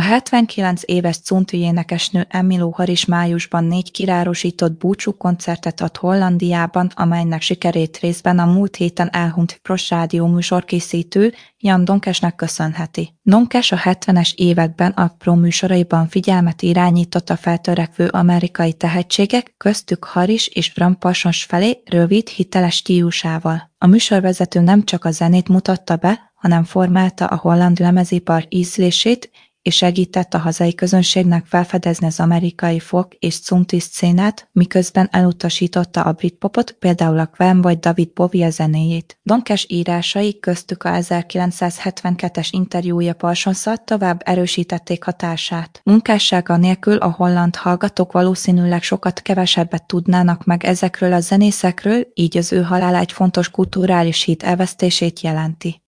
79 éves country énekesnő Emmylou Harris májusban 4 kirárosított búcsúkoncertet ad Hollandiában, amelynek sikerét részben a múlt héten elhunyt Pros Rádió műsorkészítő Jan Donkesnek köszönheti. Donkes a 70-es években a Pro műsoraiban figyelmet irányított a feltörekvő amerikai tehetségek, köztük Harris és Gram Parsons felé rövid, hiteles stílusával. A műsorvezető nem csak a zenét mutatta be, hanem formálta a holland lemezipar ízlését, és segített a hazai közönségnek felfedezni az amerikai folk és country szcénát, miközben elutasította a britpopot, például a Wham vagy David Bowie zenéjét. Donkes írásai, köztük a 1972-es interjúja Parsonsszal tovább erősítették hatását. Munkássága nélkül a holland hallgatók valószínűleg sokat kevesebbet tudnának meg ezekről a zenészekről, így az ő halála egy fontos kulturális hit elvesztését jelenti.